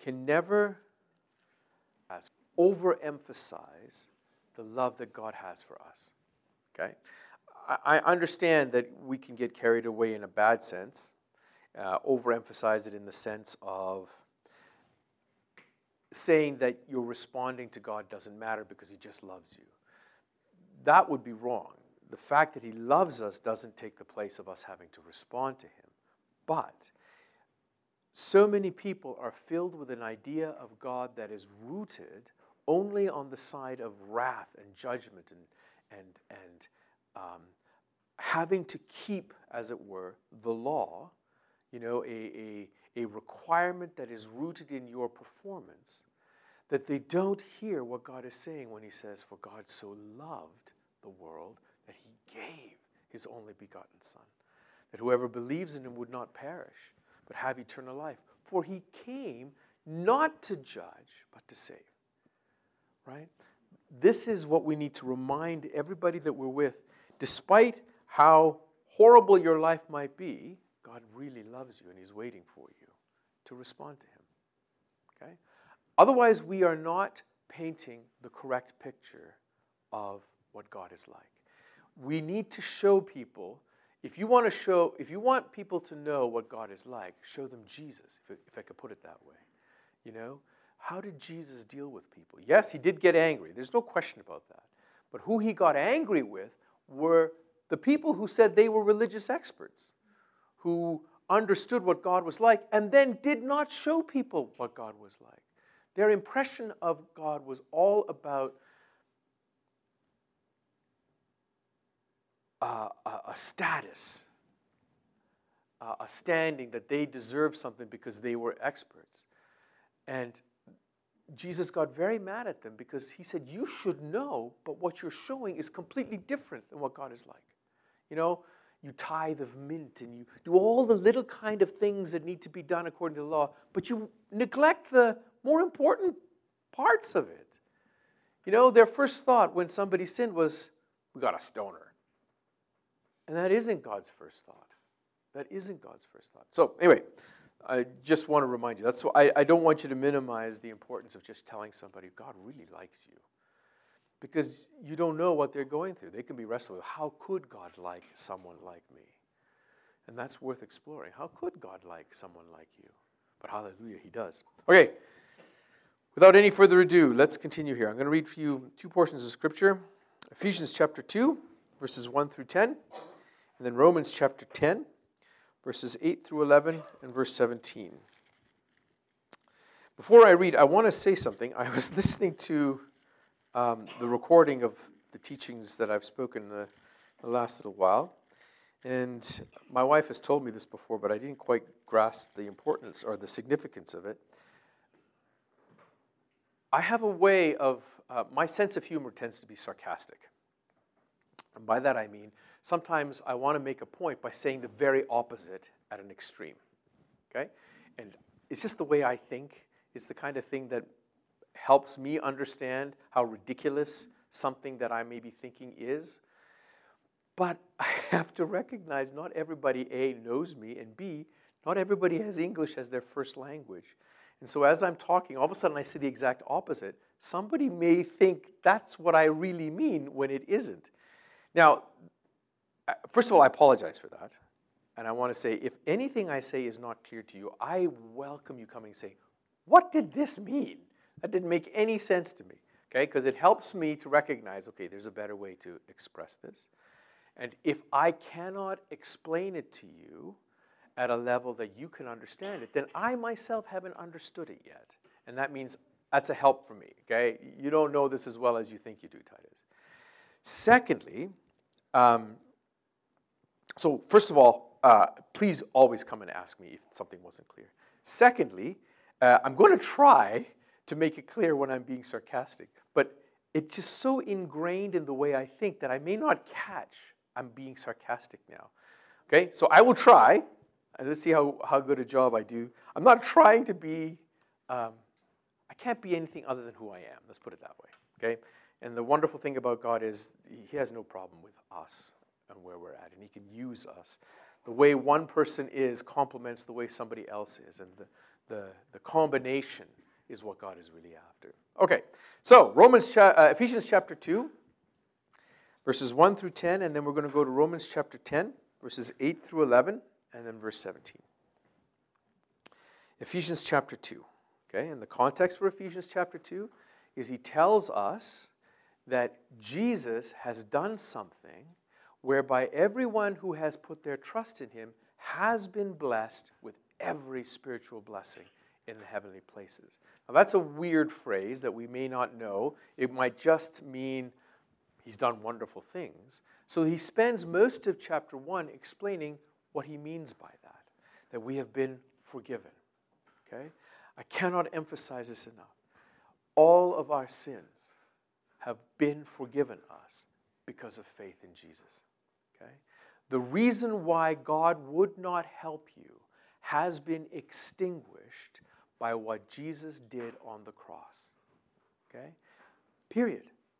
can never overemphasize the love that God has for us. Okay? I understand that we can get carried away in a bad sense, overemphasize it in the sense of saying that you're responding to God doesn't matter because he just loves you. That would be wrong. The fact that he loves us doesn't take the place of us having to respond to him. But so many people are filled with an idea of God that is rooted only on the side of wrath and judgment and having to keep, as it were, the law, a requirement that is rooted in your performance, that they don't hear what God is saying when he says, for God so loved the world that he gave his only begotten Son, that whoever believes in him would not perish, but have eternal life. For he came not to judge, but to save. Right? This is what we need to remind everybody that we're with. Despite how horrible your life might be, God really loves you and he's waiting for you to respond to him. Okay? Otherwise, we are not painting the correct picture of what God is like. We need to show people, if you want people to know what God is like, show them Jesus, if I could put it that way. How did Jesus deal with people? Yes, he did get angry. There's no question about that. But who he got angry with were the people who said they were religious experts, who understood what God was like and then did not show people what God was like. Their impression of God was all about a status, a standing, that they deserved something because they were experts. And Jesus got very mad at them because he said, you should know, but what you're showing is completely different than what God is like. You tithe of mint and you do all the little kind of things that need to be done according to the law, but you neglect the more important parts of it. Their first thought when somebody sinned was, we got to stone her. And that isn't God's first thought. That isn't God's first thought. So anyway, I just want to remind you. That's why I don't want you to minimize the importance of just telling somebody God really likes you. Because you don't know what they're going through. They can be wrestling with, how could God like someone like me? And that's worth exploring. How could God like someone like you? But hallelujah, he does. Okay, without any further ado, let's continue here. I'm going to read for you two portions of Scripture. Ephesians chapter 2, verses 1 through 10. And then Romans chapter 10, verses 8 through 11 and verse 17. Before I read, I want to say something. I was listening to the recording of the teachings that I've spoken the last little while. And my wife has told me this before, but I didn't quite grasp the importance or the significance of it. I have a way of, my sense of humor tends to be sarcastic. And by that I mean, sometimes I want to make a point by saying the very opposite at an extreme. Okay? And it's just the way I think. It's the kind of thing that helps me understand how ridiculous something that I may be thinking is. But I have to recognize not everybody, A, knows me, and B, not everybody has English as their first language. And so as I'm talking, all of a sudden I say the exact opposite. Somebody may think that's what I really mean when it isn't. Now, first of all, I apologize for that. And I want to say, if anything I say is not clear to you, I welcome you coming and say, what did this mean? That didn't make any sense to me, okay? Because it helps me to recognize, okay, there's a better way to express this. And if I cannot explain it to you at a level that you can understand it, then I myself haven't understood it yet. And that means that's a help for me, okay? You don't know this as well as you think you do, Titus. Secondly, so first of all, please always come and ask me if something wasn't clear. Secondly, I'm going to try to make it clear when I'm being sarcastic, but it's just so ingrained in the way I think that I may not catch I'm being sarcastic now. Okay, so I will try, and let's see how good a job I do. I'm not trying to be, I can't be anything other than who I am. Let's put it that way, okay? And the wonderful thing about God is he has no problem with us and where we're at, and he can use us. The way one person is complements the way somebody else is, and the combination is what God is really after. Okay, so Ephesians chapter 2, verses 1 through 10, and then we're going to go to Romans chapter 10, verses 8 through 11, and then verse 17. Ephesians chapter 2, okay, and the context for Ephesians chapter 2 is he tells us that Jesus has done something whereby everyone who has put their trust in him has been blessed with every spiritual blessing in the heavenly places. Now that's a weird phrase that we may not know. It might just mean he's done wonderful things. So he spends most of chapter 1 explaining what he means by that we have been forgiven. Okay? I cannot emphasize this enough. All of our sins have been forgiven us because of faith in Jesus. Okay? The reason why God would not help you has been extinguished by what Jesus did on the cross. Okay? Period.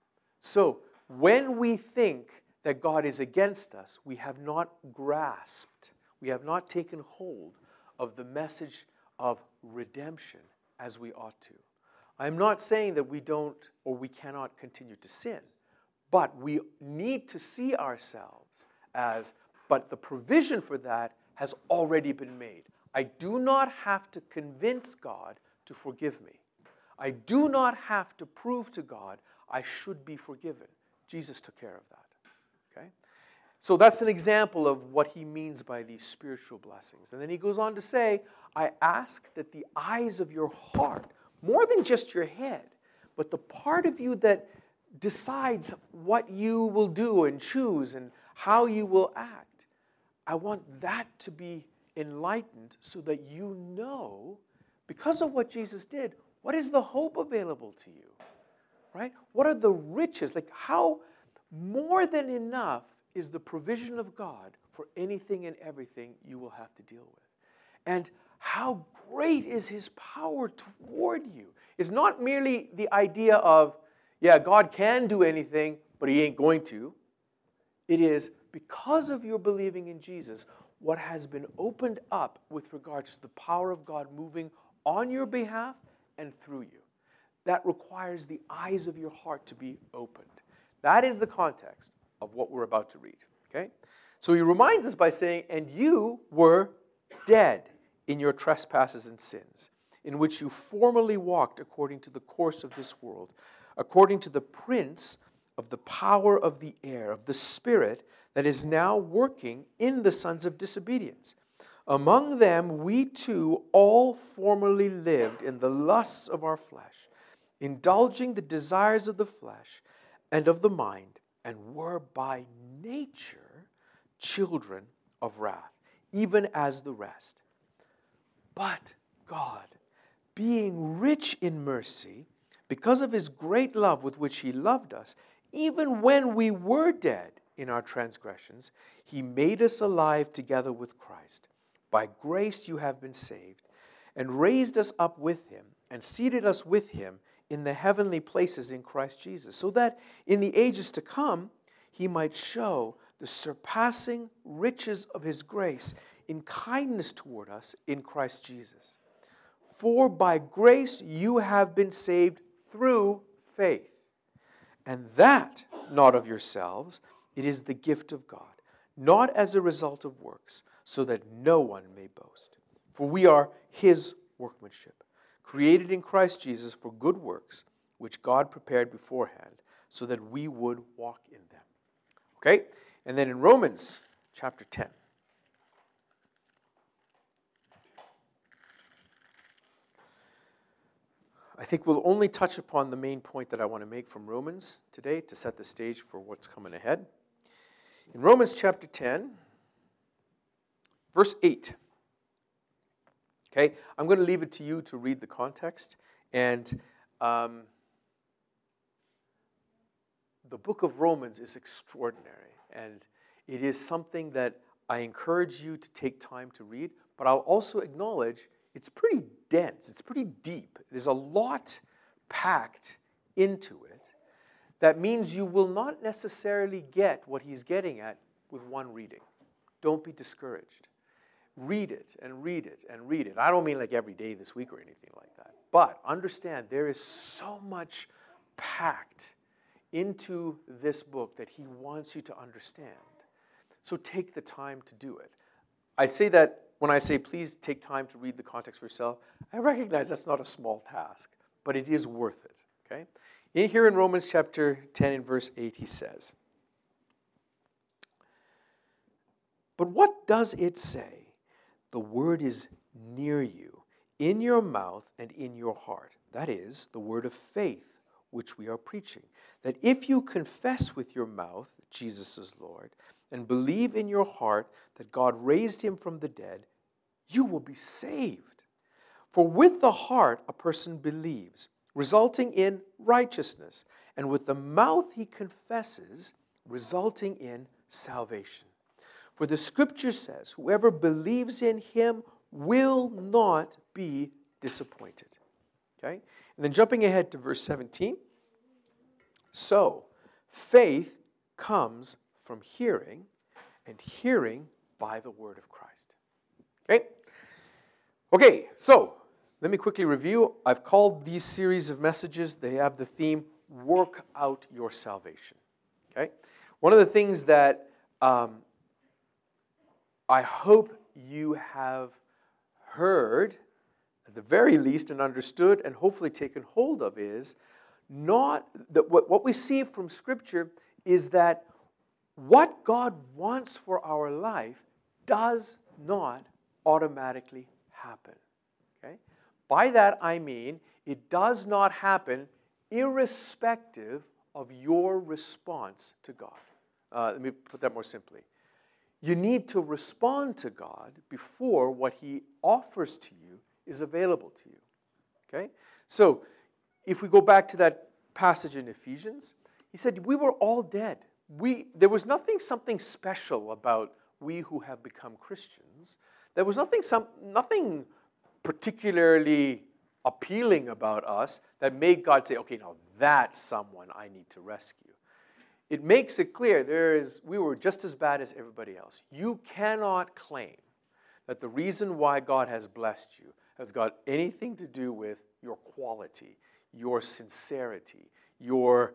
So, when we think that God is against us, we have not grasped, we have not taken hold of the message of redemption as we ought to. I'm not saying that we don't or we cannot continue to sin, but we need to see ourselves as, but the provision for that has already been made. I do not have to convince God to forgive me. I do not have to prove to God I should be forgiven. Jesus took care of that. Okay? So that's an example of what he means by these spiritual blessings. And then he goes on to say, I ask that the eyes of your heart, more than just your head, but the part of you that decides what you will do and choose and how you will act, I want that to be enlightened so that you know, because of what Jesus did, what is the hope available to you? Right? What are the riches? Like how more than enough is the provision of God for anything and everything you will have to deal with. And how great is his power toward you. It's not merely the idea of, yeah, God can do anything, but he ain't going to. It is because of your believing in Jesus, what has been opened up with regards to the power of God moving on your behalf and through you. That requires the eyes of your heart to be opened. That is the context of what we're about to read. Okay? So he reminds us by saying, and you were dead in your trespasses and sins, in which you formerly walked according to the course of this world, according to the prince of the power of the air, of the spirit that is now working in the sons of disobedience. Among them we too all formerly lived in the lusts of our flesh, indulging the desires of the flesh and of the mind, and were by nature children of wrath, even as the rest. But God, being rich in mercy, because of his great love with which he loved us, even when we were dead in our transgressions, he made us alive together with Christ. By grace you have been saved, and raised us up with him, and seated us with him in the heavenly places in Christ Jesus, so that in the ages to come he might show the surpassing riches of his grace in kindness toward us in Christ Jesus. For by grace you have been saved through faith, and that not of yourselves, it is the gift of God, not as a result of works, so that no one may boast. For we are his workmanship, created in Christ Jesus for good works, which God prepared beforehand, so that we would walk in them. Okay? And then in Romans chapter 10. I think we'll only touch upon the main point that I want to make from Romans today to set the stage for what's coming ahead. In Romans chapter 10, verse 8. Okay, I'm going to leave it to you to read the context. And the book of Romans is extraordinary. And it is something that I encourage you to take time to read. But I'll also acknowledge it's pretty dense. It's pretty deep. There's a lot packed into it. That means you will not necessarily get what he's getting at with one reading. Don't be discouraged. read it and read it and read it. I don't mean like every day this week or anything like that. But understand there is so much packed into this book that he wants you to understand. So take the time to do it. I say that when I say please take time to read the context for yourself, I recognize that's not a small task, but it is worth it. Okay? Here in Romans chapter 10 and verse 8 he says, "But what does it say? The word is near you, in your mouth and in your heart. That is, the word of faith which we are preaching. That if you confess with your mouth Jesus is Lord, and believe in your heart that God raised him from the dead, you will be saved. For with the heart a person believes, resulting in righteousness, and with the mouth he confesses, resulting in salvation. For the scripture says, whoever believes in him will not be disappointed." Okay? And then jumping ahead to verse 17. "So, faith comes from hearing, and hearing by the word of Christ." Okay? Okay, so let me quickly review. I've called these series of messages, they have the theme, work out your salvation. Okay? One of the things that I hope you have heard, at the very least, and understood, and hopefully taken hold of is, not that what we see from Scripture is that what God wants for our life does not automatically happen. Okay? By that I mean it does not happen irrespective of your response to God. Let me put that more simply. You need to respond to God before what he offers to you is available to you. Okay? So, if we go back to that passage in Ephesians, he said, we were all dead. There was something special about we who have become Christians. There was nothing particularly appealing about us that made God say, okay, now that's someone I need to rescue. It makes it clear we were just as bad as everybody else. You cannot claim that the reason why God has blessed you has got anything to do with your quality, your sincerity, your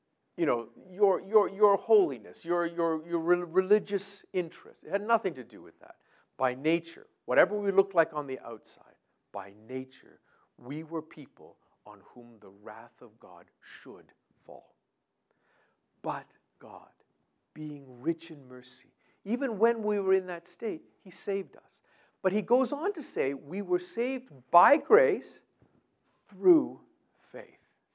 holiness, your religious interest. It had nothing to do with that. By nature, whatever we looked like on the outside, by nature, we were people on whom the wrath of God should fall. But God, being rich in mercy, even when we were in that state, he saved us. But he goes on to say, we were saved by grace through faith.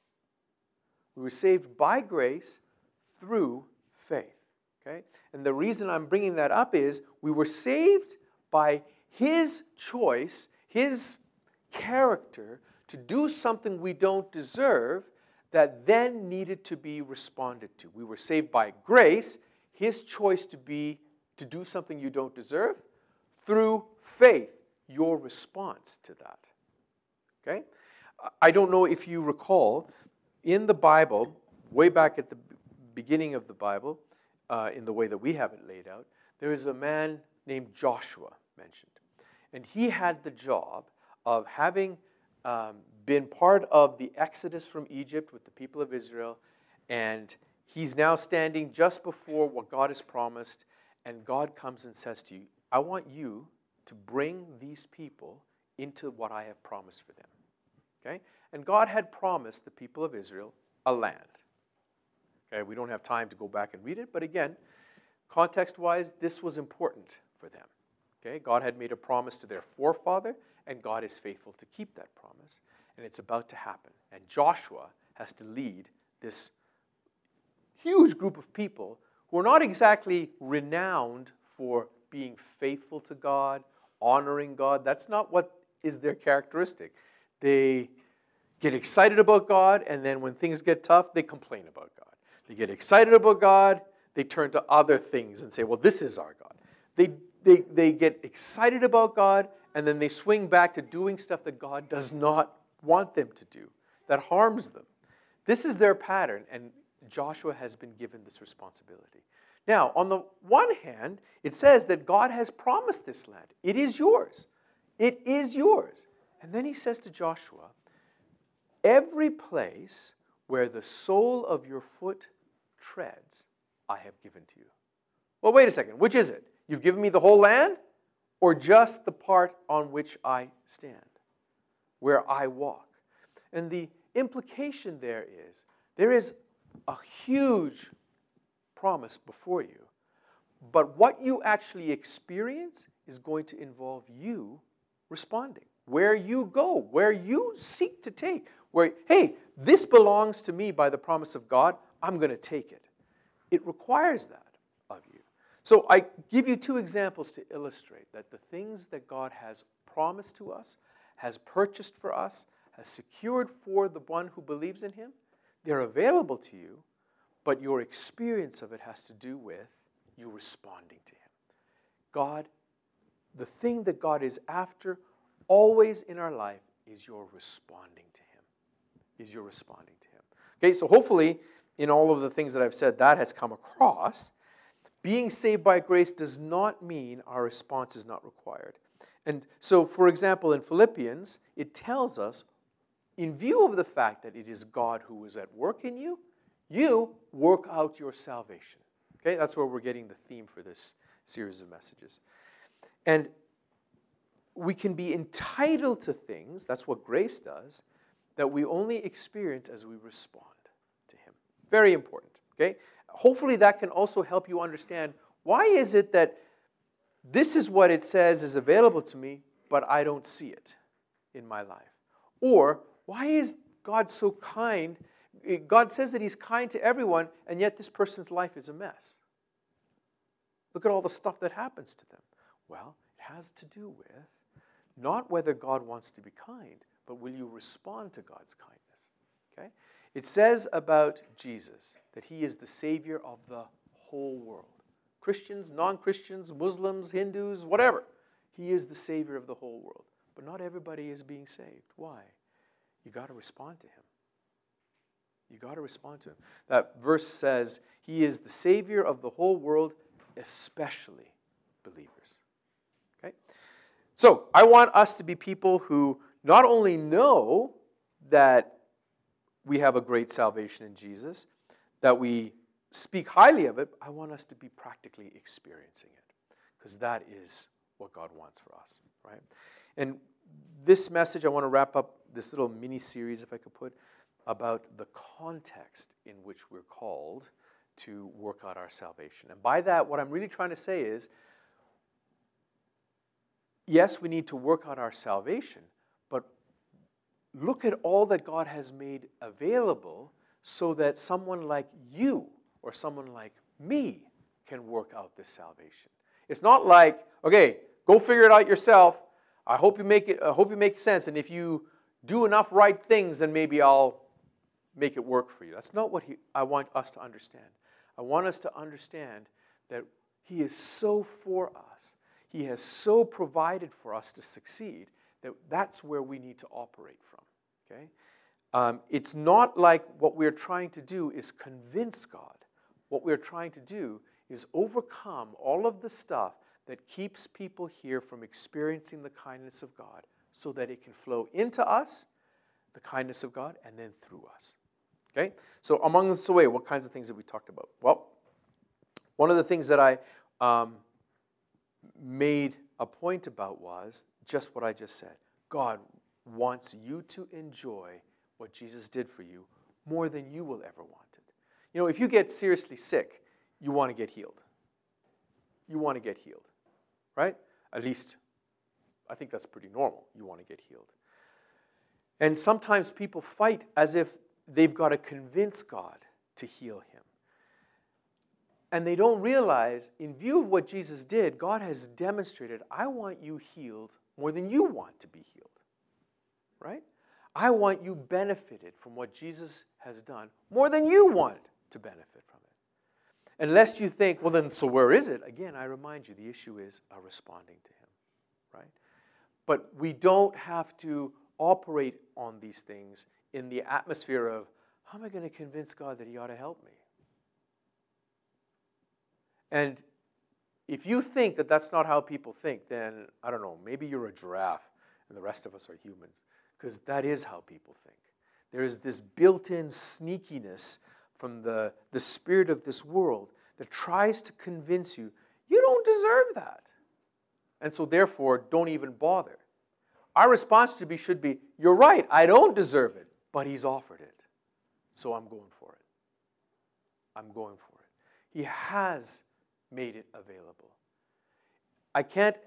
We were saved by grace through faith. Okay? And the reason I'm bringing that up is we were saved by his choice, his character, to do something we don't deserve that then needed to be responded to. We were saved by grace, his choice to do something you don't deserve, through faith, your response to that. Okay? I don't know if you recall, in the Bible, way back at the beginning of the Bible, in the way that we have it laid out, there is a man named Joshua mentioned. And he had the job of having been part of the exodus from Egypt with the people of Israel, and he's now standing just before what God has promised, and God comes and says to you, I want you to bring these people into what I have promised for them. Okay? And God had promised the people of Israel a land. Okay, we don't have time to go back and read it, but again, context-wise, this was important for them. Okay? God had made a promise to their forefather, and God is faithful to keep that promise. And it's about to happen. And Joshua has to lead this huge group of people who are not exactly renowned for being faithful to God, honoring God. That's not what is their characteristic. They get excited about God, and then when things get tough, they complain about God. They get excited about God, they turn to other things and say, well, this is our God. They get excited about God, and then they swing back to doing stuff that God does not want them to do, that harms them. This is their pattern, and Joshua has been given this responsibility Now, on the one hand, it says that God has promised this land. It is yours. It is yours. And then he says to Joshua, every place where the sole of your foot treads, I have given to you. Well, wait a second. Which is it? You've given me the whole land or just the part on which I stand, where I walk? And the implication there is a huge promise before you, but what you actually experience is going to involve you responding. Where you go, where you seek to take, where, hey, this belongs to me by the promise of God, I'm going to take it. It requires that of you. So I give you two examples to illustrate that the things that God has promised to us, has purchased for us, has secured for the one who believes in him, they're available to you, but your experience of it has to do with you responding to him. God, the thing that God is after always in our life is your responding to him. Is your responding to him. Okay, so hopefully in all of the things that I've said, that has come across. Being saved by grace does not mean our response is not required. And so, for example, in Philippians, it tells us, in view of the fact that it is God who is at work in you, you work out your salvation. Okay, that's where we're getting the theme for this series of messages. And we can be entitled to things, that's what grace does, that we only experience as we respond to him. Very important, okay? Hopefully that can also help you understand why is it that this is what it says is available to me, but I don't see it in my life. Or why is God so kind? God says that he's kind to everyone, and yet this person's life is a mess. Look at all the stuff that happens to them. Well, it has to do with not whether God wants to be kind, but will you respond to God's kindness? Okay? It says about Jesus that he is the Savior of the whole world. Christians, non-Christians, Muslims, Hindus, whatever. He is the Savior of the whole world. But not everybody is being saved. Why? You got to respond to him. You got to respond to him. That verse says, he is the Savior of the whole world, especially believers. Okay? So, I want us to be people who not only know that we have a great salvation in Jesus, that we speak highly of it, I want us to be practically experiencing it. Because that is what God wants for us, right? And this message, I want to wrap up this little mini-series, if I could put, about the context in which we're called to work out our salvation. And by that, what I'm really trying to say is, yes, we need to work out our salvation, but look at all that God has made available so that someone like you or someone like me can work out this salvation. It's not like, okay, go figure it out yourself. I hope you make sense, and if you do enough right things, then maybe I'll make it work for you. That's not what I want us to understand. I want us to understand that he is so for us. He has so provided for us to succeed that that's where we need to operate from. Okay? It's not like what we're trying to do is convince God. What we're trying to do is overcome all of the stuff that keeps people here from experiencing the kindness of God so that it can flow into us, the kindness of God, and then through us. Okay? So among the way, what kinds of things have we talked about? Well, one of the things that I made a point about was just what I just said. God wants you to enjoy what Jesus did for you more than you will ever want it. You know, if you get seriously sick, you want to get healed. You want to get healed, right? At least, I think that's pretty normal. You want to get healed. And sometimes people fight as if they've got to convince God to heal him. And they don't realize, in view of what Jesus did, God has demonstrated, I want you healed more than you want to be healed. Right? I want you benefited from what Jesus has done more than you want to benefit from it. Unless you think, well then, so where is it? Again, I remind you, the issue is responding to him. Right? But we don't have to operate on these things in the atmosphere of, how am I going to convince God that he ought to help me? And if you think that that's not how people think, then, I don't know, maybe you're a giraffe and the rest of us are humans, because that is how people think. There is this built-in sneakiness from the spirit of this world that tries to convince you, you don't deserve that. And so therefore, don't even bother. Our response should be, you're right, I don't deserve it, but he's offered it. So I'm going for it. I'm going for it. He has made it available. I can't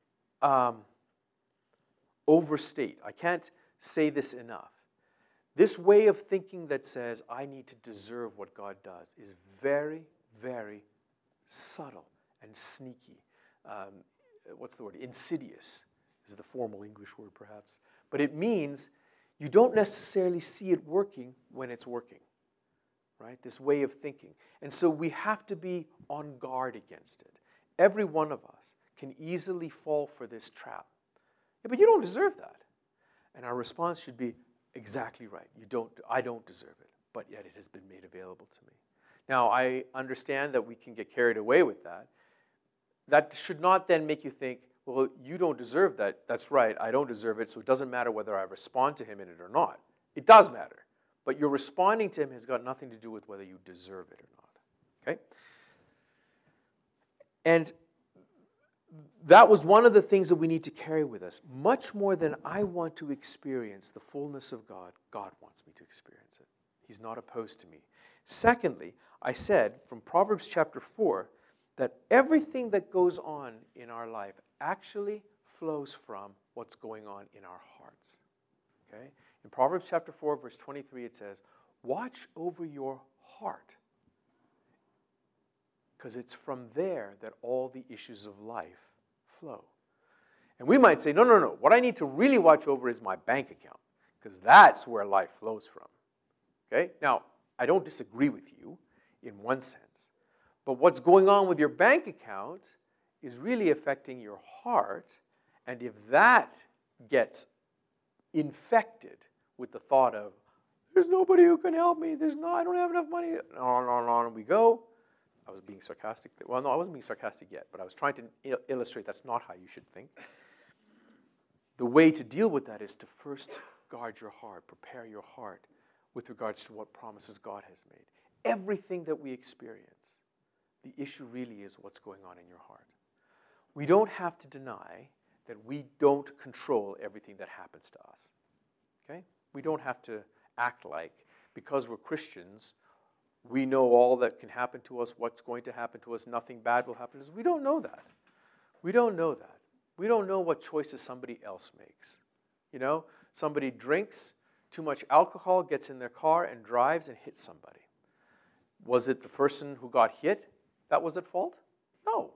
overstate, I can't say this enough. This way of thinking that says, I need to deserve what God does is very, very subtle and sneaky. What's the word? Insidious is the formal English word, perhaps. But it means you don't necessarily see it working when it's working, right? This way of thinking. And so we have to be on guard against it. Every one of us can easily fall for this trap. Yeah, but you don't deserve that. And our response should be, exactly right. I don't deserve it, but yet it has been made available to me. Now, I understand that we can get carried away with that. That should not then make you think, well, you don't deserve that. That's right, I don't deserve it, so it doesn't matter whether I respond to him in it or not. It does matter. But your responding to him has got nothing to do with whether you deserve it or not. Okay? And that was one of the things that we need to carry with us. Much more than I want to experience the fullness of God, God wants me to experience it. He's not opposed to me. Secondly, I said from Proverbs chapter 4 that everything that goes on in our life actually flows from what's going on in our hearts. Okay? In Proverbs chapter 4, verse 23, it says, watch over your heart, because it's from there that all the issues of life flow. And we might say, no, no, no. What I need to really watch over is my bank account, because that's where life flows from. Okay? Now, I don't disagree with you in one sense, but what's going on with your bank account is really affecting your heart, and if that gets infected with the thought of, there's nobody who can help me, I don't have enough money, on we go. I was being sarcastic. Well, no, I wasn't being sarcastic yet, but I was trying to illustrate that's not how you should think. The way to deal with that is to first guard your heart, prepare your heart with regards to what promises God has made. Everything that we experience, the issue really is what's going on in your heart. We don't have to deny that we don't control everything that happens to us. Okay? We don't have to act like, because we're Christians, we know all that can happen to us, what's going to happen to us, nothing bad will happen to us. We don't know that. We don't know that. We don't know what choices somebody else makes. You know, somebody drinks too much alcohol, gets in their car and drives and hits somebody. Was it the person who got hit that was at fault? No.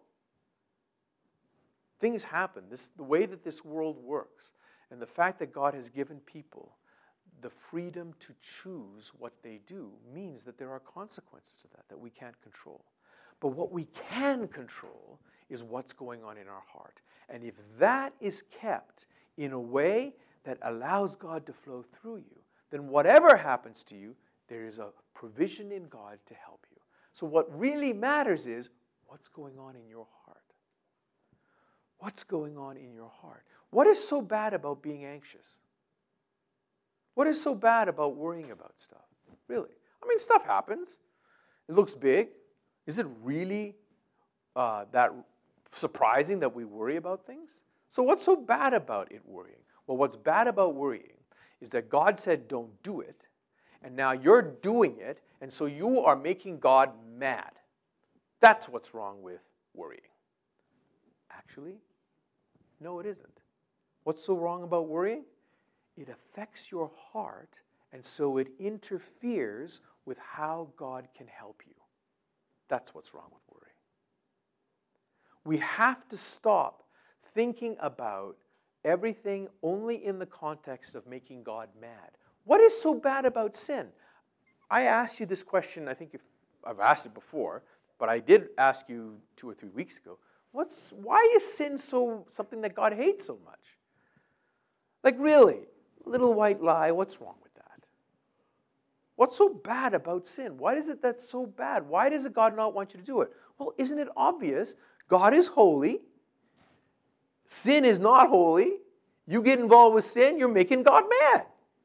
Things happen. The way that this world works, and the fact that God has given people the freedom to choose what they do means that there are consequences to that we can't control. But what we can control is what's going on in our heart. And if that is kept in a way that allows God to flow through you, then whatever happens to you, there is a provision in God to help you. So what really matters is what's going on in your heart. What's going on in your heart? What is so bad about being anxious? What is so bad about worrying about stuff? Really? I mean, stuff happens. It looks big. Is it really that surprising that we worry about things? So what's so bad about it worrying? Well, what's bad about worrying is that God said don't do it, and now you're doing it, and so you are making God mad. That's what's wrong with worrying. Actually, no, it isn't. What's so wrong about worrying? It affects your heart, and so it interferes with how God can help you. That's what's wrong with worry. We have to stop thinking about everything only in the context of making God mad. What is so bad about sin? I asked you this question, I think I've asked it before, but I did ask you 2 or 3 weeks ago. Why is sin something that God hates so much? Like really, little white lie, what's wrong with that? What's so bad about sin? Why is it that's so bad? Why does God not want you to do it? Well, isn't it obvious? God is holy. Sin is not holy. You get involved with sin, you're making God mad.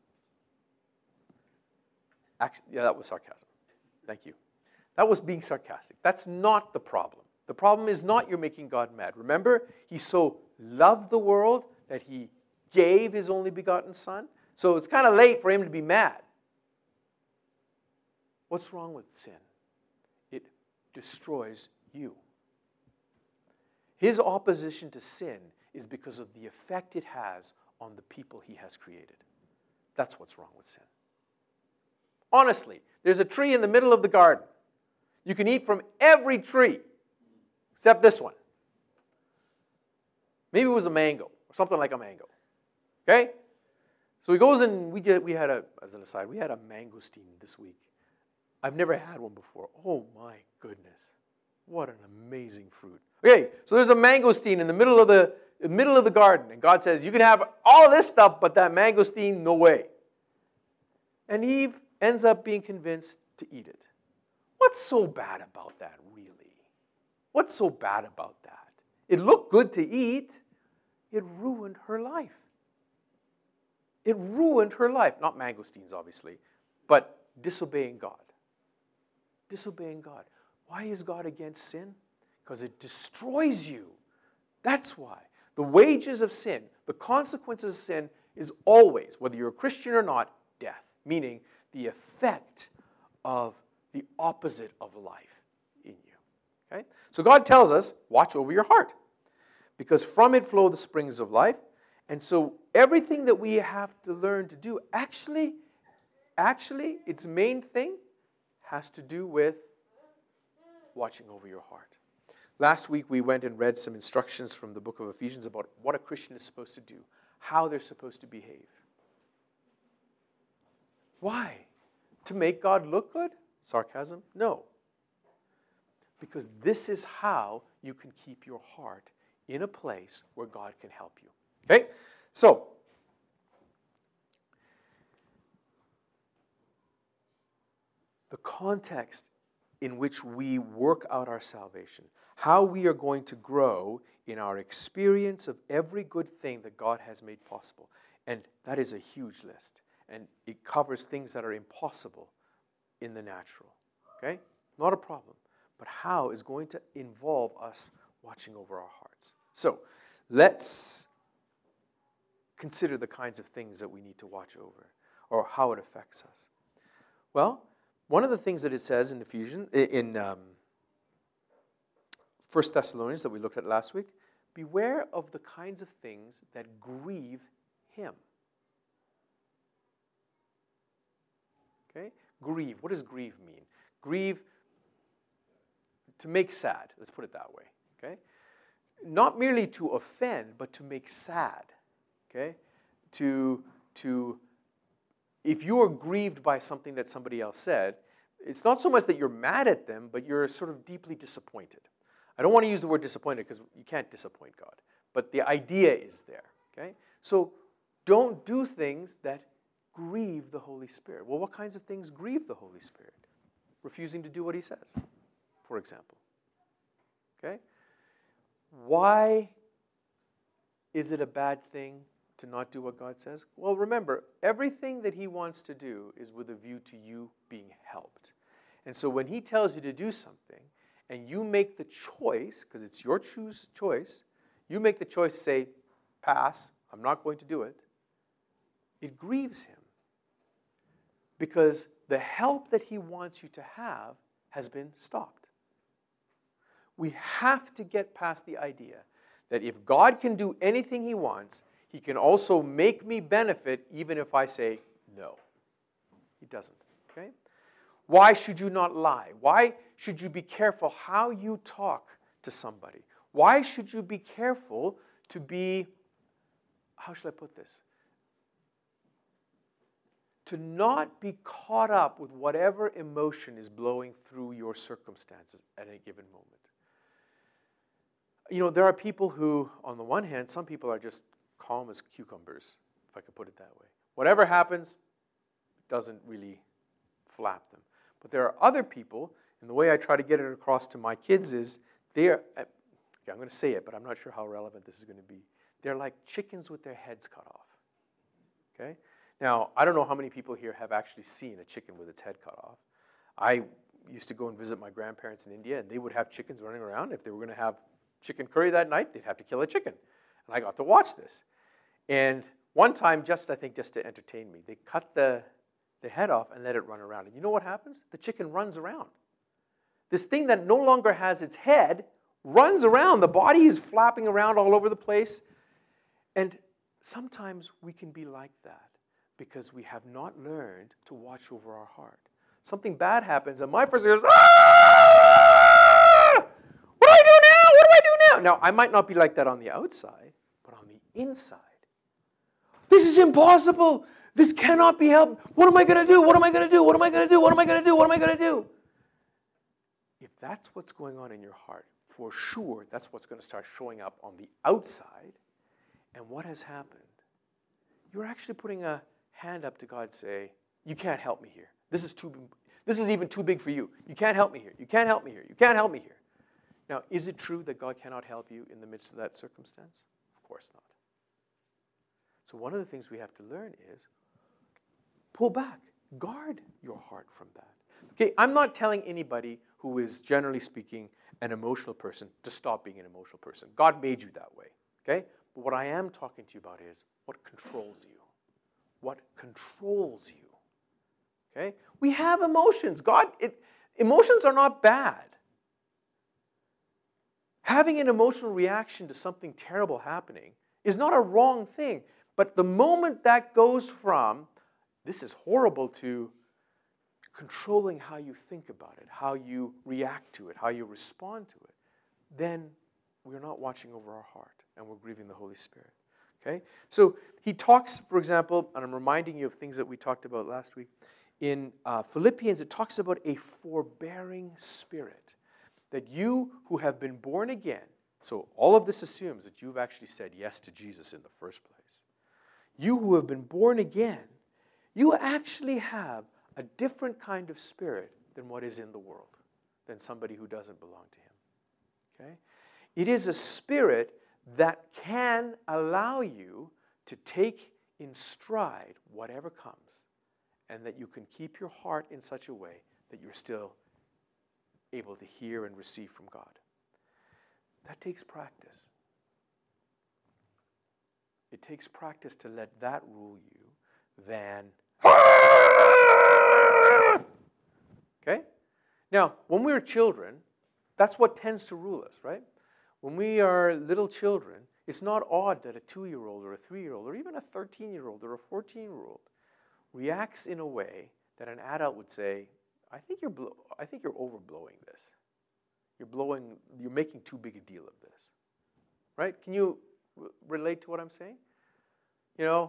Actually, yeah, that was sarcasm. Thank you. That was being sarcastic. That's not the problem. The problem is not you're making God mad. Remember, he so loved the world that he gave his only begotten Son. So it's kind of late for him to be mad. What's wrong with sin? It destroys you. His opposition to sin is because of the effect it has on the people he has created. That's what's wrong with sin. Honestly, there's a tree in the middle of the garden. You can eat from every tree except this one. Maybe it was a mango or something like a mango. Okay? So he goes and as an aside, we had a mangosteen this week. I've never had one before. Oh my goodness. What an amazing fruit. Okay, so there's a mangosteen in the middle of the garden, and God says, you can have all of this stuff, but that mangosteen, no way. And Eve ends up being convinced to eat it. What's so bad about that, really? What's so bad about that? It looked good to eat. It ruined her life. It ruined her life. Not mangosteens, obviously, but disobeying God. Disobeying God. Why is God against sin? Because it destroys you. That's why. The wages of sin, the consequences of sin is always, whether you're a Christian or not, death. Meaning the effect of the opposite of life in you. Okay? So God tells us, watch over your heart. Because from it flow the springs of life. And so everything that we have to learn to do, actually, its main thing has to do with watching over your heart. Last week we went and read some instructions from the book of Ephesians about what a Christian is supposed to do, how they're supposed to behave. Why? To make God look good? Sarcasm? No. Because this is how you can keep your heart in a place where God can help you. Okay? So, the context in which we work out our salvation, how we are going to grow in our experience of every good thing that God has made possible. And that is a huge list. And it covers things that are impossible in the natural. Okay? Not a problem. But how is going to involve us watching over our hearts. So, let's consider the kinds of things that we need to watch over, or how it affects us. Well, one of the things that it says in in 1 Thessalonians that we looked at last week, beware of the kinds of things that grieve him. Okay? Grieve. What does grieve mean? Grieve, to make sad. Let's put it that way. Okay? Not merely to offend, but to make sad. Okay? If you are grieved by something that somebody else said, it's not so much that you're mad at them, but you're sort of deeply disappointed. I don't want to use the word disappointed because you can't disappoint God. But the idea is there. Okay? So don't do things that grieve the Holy Spirit. Well, what kinds of things grieve the Holy Spirit? Refusing to do what he says, for example. Okay? Why is it a bad thing to not do what God says? Well, remember, everything that he wants to do is with a view to you being helped. And so when he tells you to do something, and you make the choice, because it's your choice, you make the choice to say, pass, I'm not going to do it, it grieves him. Because the help that he wants you to have has been stopped. We have to get past the idea that if God can do anything he wants, he can also make me benefit even if I say no. He doesn't. Okay? Why should you not lie? Why should you be careful how you talk to somebody? Why should you be careful to be, how should I put this? To not be caught up with whatever emotion is blowing through your circumstances at any given moment. You know, there are people who, on the one hand, some people are just calm as cucumbers, if I could put it that way. Whatever happens doesn't really flap them. But there are other people, and the way I try to get it across to my kids is, okay, I'm going to say it, but I'm not sure how relevant this is going to be. They're like chickens with their heads cut off. Okay? Now, I don't know how many people here have actually seen a chicken with its head cut off. I used to go and visit my grandparents in India, and they would have chickens running around. If they were going to have chicken curry that night, they'd have to kill a chicken. And I got to watch this. And one time, I think just to entertain me, they cut the head off and let it run around. And you know what happens? The chicken runs around. This thing that no longer has its head runs around. The body is flapping around all over the place. And sometimes we can be like that because we have not learned to watch over our heart. Something bad happens, and my first goes, ah! What do I do now? What do I do now? Now, I might not be like that on the outside, but on the inside, this is impossible. This cannot be helped. What am I going to do? What am I going to do? What am I going to do? What am I going to do? What am I going to do? If that's what's going on in your heart, for sure, that's what's going to start showing up on the outside. And what has happened? You're actually putting a hand up to God, say, you can't help me here. This is even too big for you. You can't help me here. You can't help me here. You can't help me here. Now, is it true that God cannot help you in the midst of that circumstance? Of course not. So one of the things we have to learn is pull back. Guard your heart from that. Okay, I'm not telling anybody who is, generally speaking, an emotional person to stop being an emotional person. God made you that way. Okay? But what I am talking to you about is what controls you. What controls you. Okay? We have emotions. Emotions are not bad. Having an emotional reaction to something terrible happening is not a wrong thing. But the moment that goes from, this is horrible, to controlling how you think about it, how you react to it, how you respond to it, then we're not watching over our heart and we're grieving the Holy Spirit. Okay? So he talks, for example, and I'm reminding you of things that we talked about last week, in Philippians, it talks about a forbearing spirit. That you who have been born again, so all of this assumes that you've actually said yes to Jesus in the first place. You who have been born again, you actually have a different kind of spirit than what is in the world, than somebody who doesn't belong to him. Okay? It is a spirit that can allow you to take in stride whatever comes, and that you can keep your heart in such a way that you're still able to hear and receive from God. That takes practice. It takes practice to let that rule you than, okay? Now, when we're children, that's what tends to rule us, right? When we are little children, it's not odd that a 2-year-old or a 3-year-old or even a 13-year-old or a 14-year-old reacts in a way that an adult would say, I think you're overblowing this. You're making too big a deal of this. Right? Can you relate to what I'm saying? You know,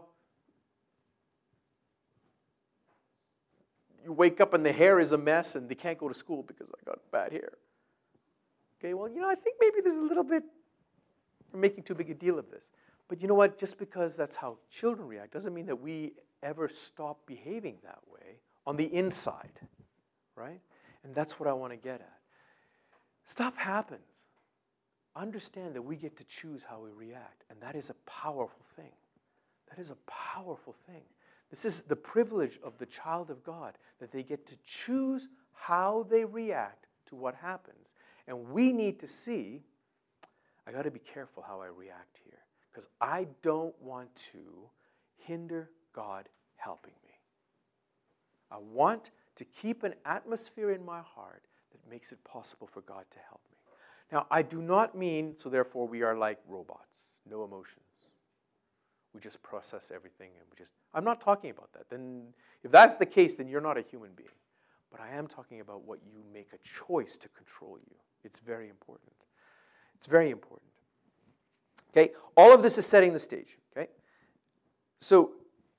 you wake up and the hair is a mess and they can't go to school because I got bad hair. Okay, well, I think maybe there's a little bit, you're making too big a deal of this. But you know what? Just because that's how children react doesn't mean that we ever stop behaving that way on the inside. Right? And that's what I want to get at. Stuff happens. Understand that we get to choose how we react. And that is a powerful thing. That is a powerful thing. This is the privilege of the child of God, that they get to choose how they react to what happens. And we need to see, I got to be careful how I react here, because I don't want to hinder God helping me. I want to keep an atmosphere in my heart that makes it possible for God to help me. Now, I do not mean, so therefore we are like robots, no emotions. We just process everything and I'm not talking about that. Then, if that's the case, then you're not a human being. But I am talking about what you make a choice to control you. It's very important. It's very important. Okay? All of this is setting the stage. Okay? So,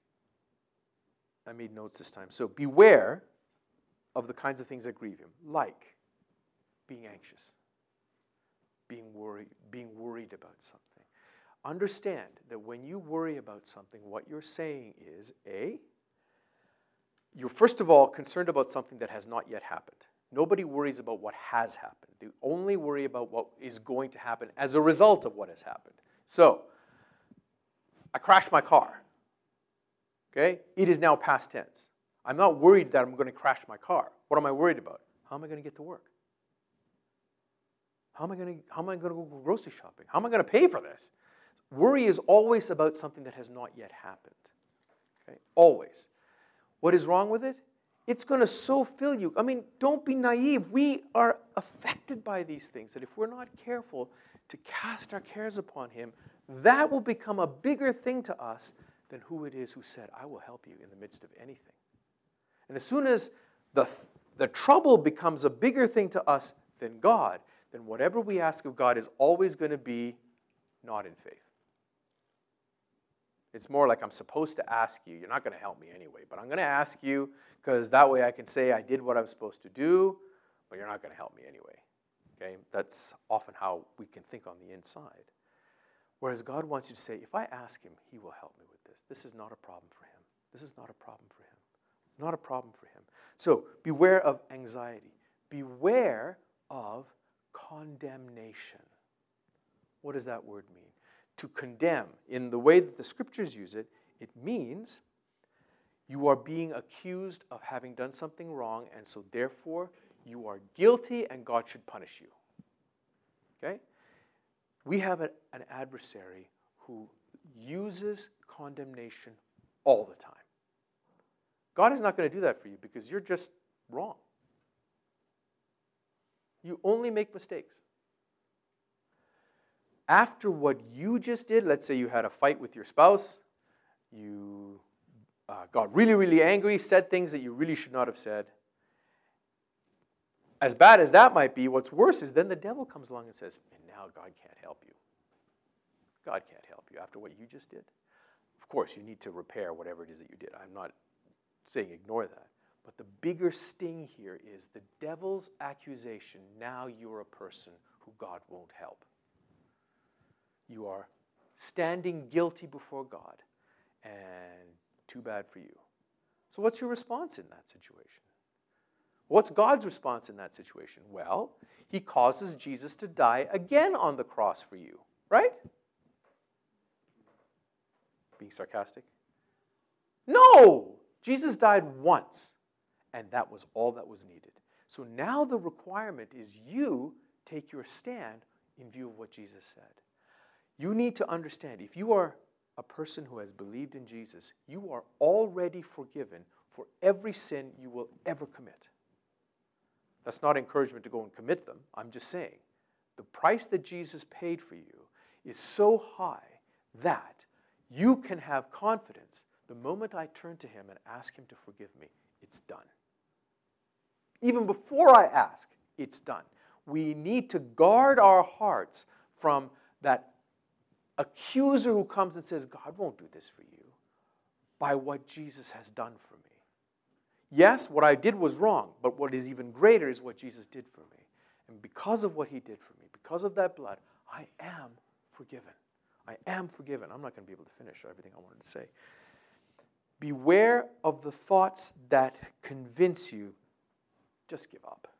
I made notes this time. So, beware of the kinds of things that grieve him, like being anxious, being worried about something. Understand that when you worry about something, what you're saying is, A, you're first of all concerned about something that has not yet happened. Nobody worries about what has happened. They only worry about what is going to happen as a result of what has happened. So, I crashed my car. Okay? It is now past tense. I'm not worried that I'm going to crash my car. What am I worried about? How am I going to get to work? How am I going to go grocery shopping? How am I going to pay for this? Worry is always about something that has not yet happened. Okay? Always. What is wrong with it? It's going to so fill you. I mean, don't be naive. We are affected by these things, that if we're not careful to cast our cares upon Him, that will become a bigger thing to us than who it is who said, I will help you in the midst of anything. And as soon as the trouble becomes a bigger thing to us than God, then whatever we ask of God is always going to be not in faith. It's more like I'm supposed to ask you. You're not going to help me anyway, but I'm going to ask you because that way I can say I did what I'm supposed to do, but you're not going to help me anyway. Okay? That's often how we can think on the inside. Whereas God wants you to say, if I ask Him, He will help me with this. This is not a problem for Him. This is not a problem for Him. It's not a problem for Him. So beware of anxiety. Beware of condemnation. What does that word mean? To condemn, in the way that the Scriptures use it, it means you are being accused of having done something wrong, and so therefore you are guilty and God should punish you. Okay? We have an adversary who uses condemnation all the time. God is not going to do that for you because you're just wrong. You only make mistakes. After what you just did, let's say you had a fight with your spouse, you got really, really angry, said things that you really should not have said. As bad as that might be, what's worse is then the devil comes along and says, and now God can't help you. God can't help you after what you just did. Of course, you need to repair whatever it is that you did. I'm not saying ignore that. But the bigger sting here is the devil's accusation, now you're a person who God won't help. You are standing guilty before God, and too bad for you. So what's your response in that situation? What's God's response in that situation? Well, He causes Jesus to die again on the cross for you, right? Being sarcastic? No! Jesus died once, and that was all that was needed. So now the requirement is you take your stand in view of what Jesus said. You need to understand, if you are a person who has believed in Jesus, you are already forgiven for every sin you will ever commit. That's not encouragement to go and commit them. I'm just saying, the price that Jesus paid for you is so high that you can have confidence. The moment I turn to Him and ask Him to forgive me, it's done. Even before I ask, it's done. We need to guard our hearts from that accuser who comes and says, God won't do this for you, by what Jesus has done for me. Yes, what I did was wrong, but what is even greater is what Jesus did for me. And because of what He did for me, because of that blood, I am forgiven. I am forgiven. I'm not going to be able to finish everything I wanted to say. Beware of the thoughts that convince you, just give up.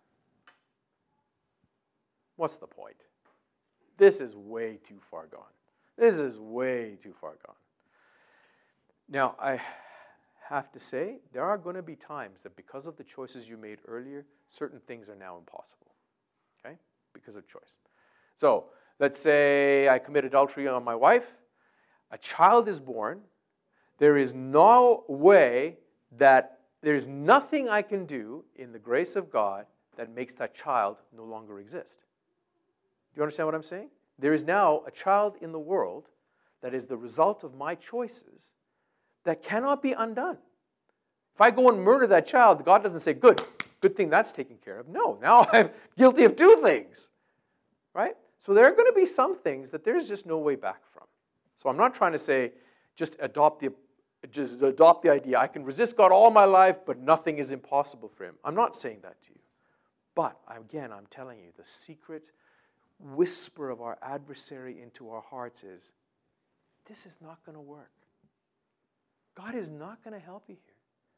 What's the point? This is way too far gone. This is way too far gone. Now, I have to say, there are going to be times that because of the choices you made earlier, certain things are now impossible, okay? Because of choice. So, let's say I commit adultery on my wife. A child is born. There is no way that there's nothing I can do in the grace of God that makes that child no longer exist. Do you understand what I'm saying? There is now a child in the world that is the result of my choices that cannot be undone. If I go and murder that child, God doesn't say, good thing that's taken care of. No, now I'm guilty of two things, right? So there are going to be some things that there's just no way back from. So I'm not trying to say just adopt the idea, I can resist God all my life, but nothing is impossible for Him. I'm not saying that to you. But again, I'm telling you, the secret whisper of our adversary into our hearts is, this is not going to work. God is not going to help you here.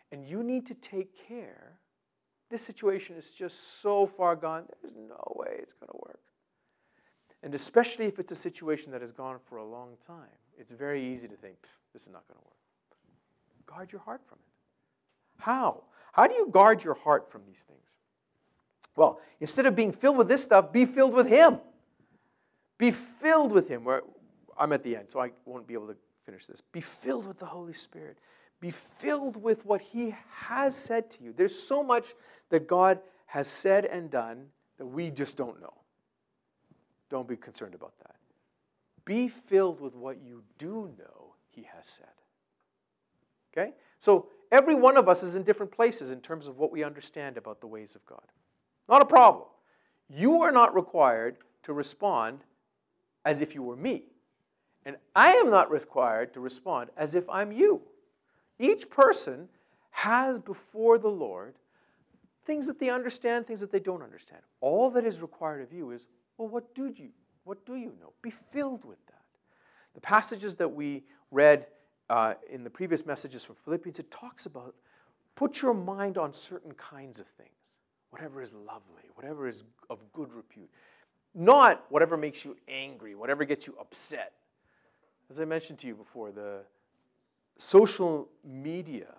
and you need to take care. This situation is just so far gone, there's no way it's going to work. And especially if it's a situation that has gone for a long time, it's very easy to think, this is not going to work. Guard your heart from it. How? How do you guard your heart from these things? Well, instead of being filled with this stuff, be filled with Him. Be filled with Him. I'm at the end, so I won't be able to finish this. Be filled with the Holy Spirit. Be filled with what He has said to you. There's so much that God has said and done that we just don't know. Don't be concerned about that. Be filled with what you do know He has said. Okay? So every one of us is in different places in terms of what we understand about the ways of God. Not a problem. You are not required to respond as if you were me. And I am not required to respond as if I'm you. Each person has before the Lord things that they understand, things that they don't understand. All that is required of you is, well, what do you know? Be filled with that. The passages that we read in the previous messages from Philippians, it talks about put your mind on certain kinds of things. Whatever is lovely, whatever is of good repute. Not whatever makes you angry, whatever gets you upset. As I mentioned to you before, the social media,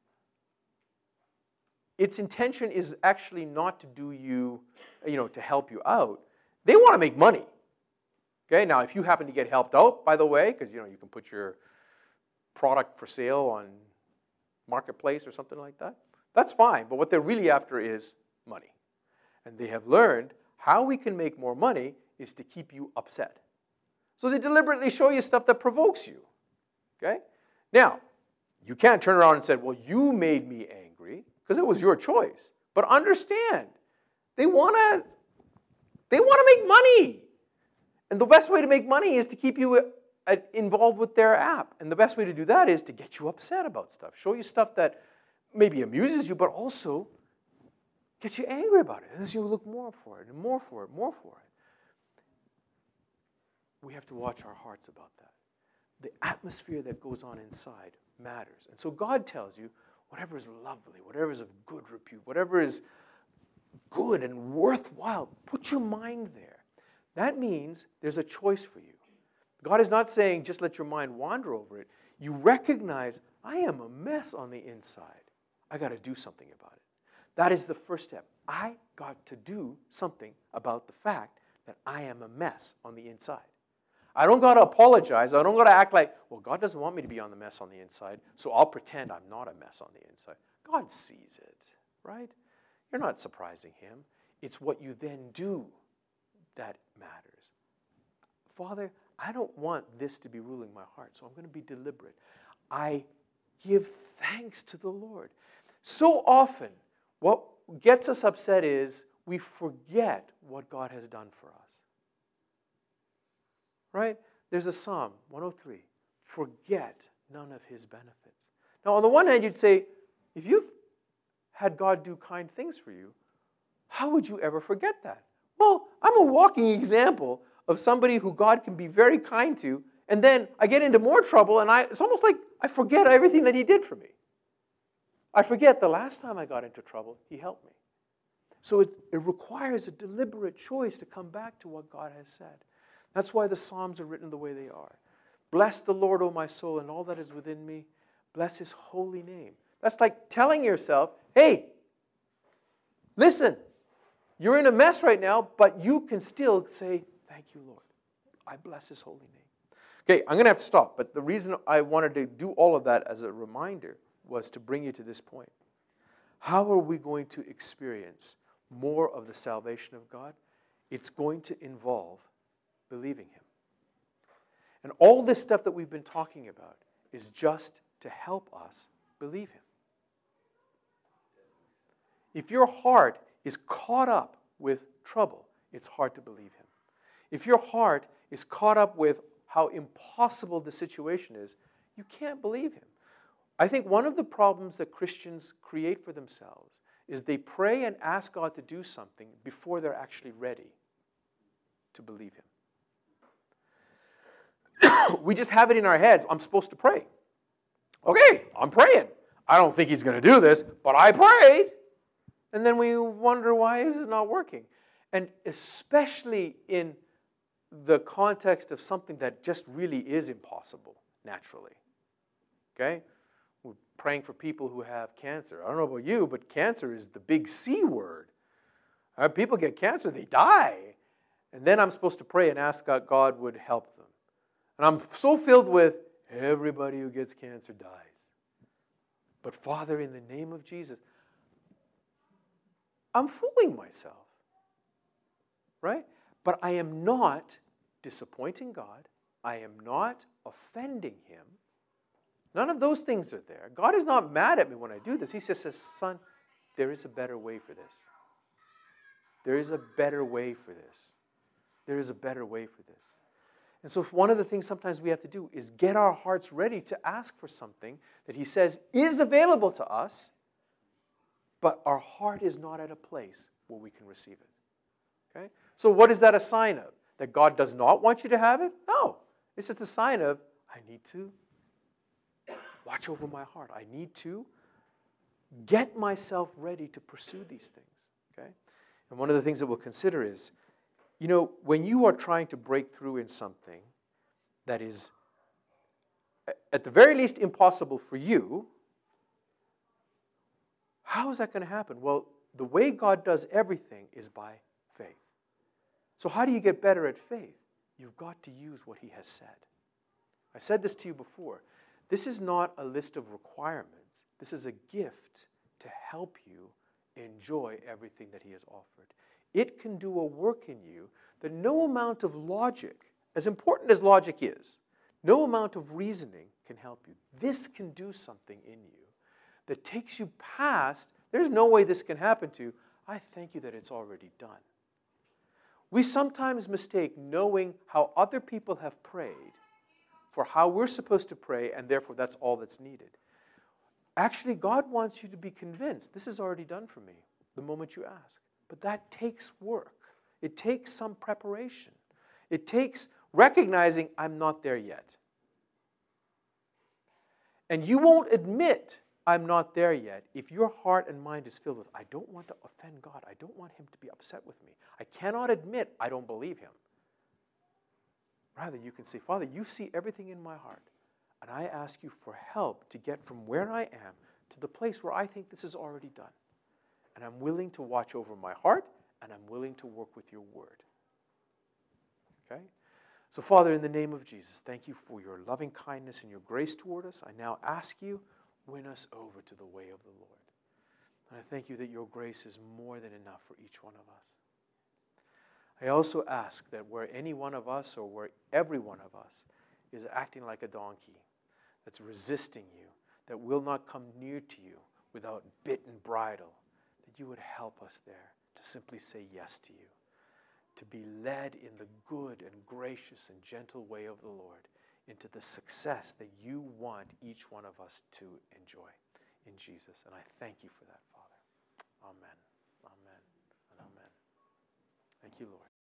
its intention is actually not to do you, to help you out. They want to make money. Okay, now if you happen to get helped out, by the way, because you can put your product for sale on Marketplace or something like that, that's fine. But what they're really after is money. And they have learned how we can make more money is to keep you upset. So they deliberately show you stuff that provokes you. Okay? Now, you can't turn around and say, well, you made me angry, because it was your choice. But understand, they want to make money. And the best way to make money is to keep you involved with their app. And the best way to do that is to get you upset about stuff. Show you stuff that maybe amuses you, but also gets you angry about it. And then you look more for it, and more for it, more for it. We have to watch our hearts about that. The atmosphere that goes on inside matters. And so God tells you, whatever is lovely, whatever is of good repute, whatever is good and worthwhile, put your mind there. That means there's a choice for you. God is not saying just let your mind wander over it. You recognize, I am a mess on the inside. I got to do something about it. That is the first step. I got to do something about the fact that I am a mess on the inside. I don't got to apologize. I don't got to act like, well, God doesn't want me to be on the mess on the inside, so I'll pretend I'm not a mess on the inside. God sees it, right? You're not surprising Him. It's what you then do that matters. Father, I don't want this to be ruling my heart, so I'm going to be deliberate. I give thanks to the Lord. So often, what gets us upset is we forget what God has done for us. Right? There's a Psalm 103. Forget none of His benefits. Now, on the one hand, you'd say, if you've had God do kind things for you, how would you ever forget that? Well, I'm a walking example of somebody who God can be very kind to, and then I get into more trouble, and it's almost like I forget everything that He did for me. I forget the last time I got into trouble, He helped me. So it requires a deliberate choice to come back to what God has said. That's why the Psalms are written the way they are. Bless the Lord, O my soul, and all that is within me. Bless His holy name. That's like telling yourself, hey, listen, you're in a mess right now, but you can still say, thank you, Lord. I bless His holy name. Okay, I'm going to have to stop, but the reason I wanted to do all of that as a reminder was to bring you to this point. How are we going to experience more of the salvation of God? It's going to involve believing Him. And all this stuff that we've been talking about is just to help us believe Him. If your heart is caught up with trouble, it's hard to believe Him. If your heart is caught up with how impossible the situation is, you can't believe Him. I think one of the problems that Christians create for themselves is they pray and ask God to do something before they're actually ready to believe Him. We just have it in our heads, I'm supposed to pray. Okay, I'm praying. I don't think he's going to do this, but I prayed. And then we wonder, why is it not working? And especially in the context of something that just really is impossible naturally. Okay? We're praying for people who have cancer. I don't know about you, but cancer is the big C word. People get cancer, they die. And then I'm supposed to pray and ask God would help them. And I'm so filled with, everybody who gets cancer dies. But Father, in the name of Jesus, I'm fooling myself. Right? But I am not disappointing God. I am not offending Him. None of those things are there. God is not mad at me when I do this. He just says, son, there is a better way for this. There is a better way for this. There is a better way for this. And so one of the things sometimes we have to do is get our hearts ready to ask for something that He says is available to us, but our heart is not at a place where we can receive it. Okay? So what is that a sign of? That God does not want you to have it? No. It's just a sign of, I need to watch over my heart. I need to get myself ready to pursue these things. Okay? And one of the things that we'll consider is, when you are trying to break through in something that is, at the very least, impossible for you, how is that going to happen? Well, the way God does everything is by faith. So how do you get better at faith? You've got to use what He has said. I said this to you before. This is not a list of requirements. This is a gift to help you enjoy everything that He has offered. It can do a work in you that no amount of logic, as important as logic is, no amount of reasoning can help you. This can do something in you that takes you past, there's no way this can happen to you. I thank you that it's already done. We sometimes mistake knowing how other people have prayed for how we're supposed to pray, and therefore that's all that's needed. Actually, God wants you to be convinced, this is already done for me, the moment you ask. But that takes work. It takes some preparation. It takes recognizing I'm not there yet. And you won't admit I'm not there yet if your heart and mind is filled with, I don't want to offend God. I don't want Him to be upset with me. I cannot admit I don't believe Him. Rather, you can say, Father, you see everything in my heart. And I ask you for help to get from where I am to the place where I think this is already done. And I'm willing to watch over my heart, and I'm willing to work with your word. Okay? So, Father, in the name of Jesus, thank you for your loving kindness and your grace toward us. I now ask you, win us over to the way of the Lord. And I thank you that your grace is more than enough for each one of us. I also ask that where any one of us or where every one of us is acting like a donkey, that's resisting you, that will not come near to you without bit and bridle, that you would help us there to simply say yes to you, to be led in the good and gracious and gentle way of the Lord into the success that you want each one of us to enjoy in Jesus. And I thank you for that, Father. Amen. Amen. And amen. Thank you, Lord.